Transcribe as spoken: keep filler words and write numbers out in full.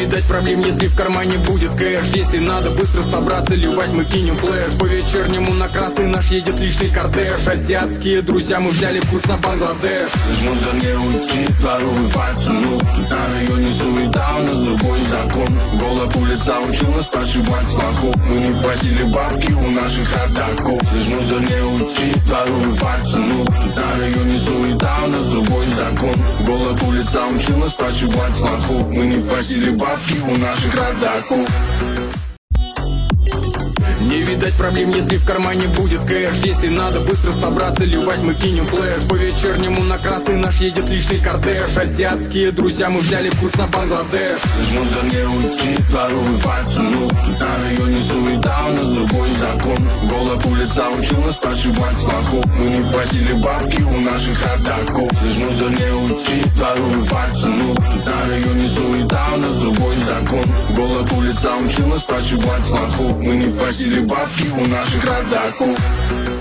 видать проблем, если в кармане будет кэш. Если надо быстро собраться, ливать мы кинем флэш. По вечернему на красный наш едет личный кортеж. Азиатские друзья, мы взяли курс на Бангладеш. Лишь за не уйти, дворовый пацану. Тут на районе суета, у нас другой закон. Голая улиц научил нас прошибать с лохов. Мы не просили бабки у наших ходаков. Лишь за не уйти, дворовый пацану. Тут на районе суета, у нас другой закон. Голая улиц научил нас прошибать с лохов. Мы не просили бабки у наших ходаков. Не видать проблем, если в кармане будет кэш. Если надо быстро собраться, ливать мы кинем флэш. По вечернему на красный наш едет личный кортеж. Азиатские друзья, мы взяли курс на Бангладеш. Лишь за не уйти, дворовый пацану. Тут на районе суета, у нас другой закон. Голая улиц научил нас прошибать с лохов. Мы не просили бабки у наших ходаков. Лишь за не уйти, дворовый пацану. Тут на районе суета, у нас другой закон. Голая улиц научил нас прошибать с лохов. Мы не просили бабки у наших ходаков.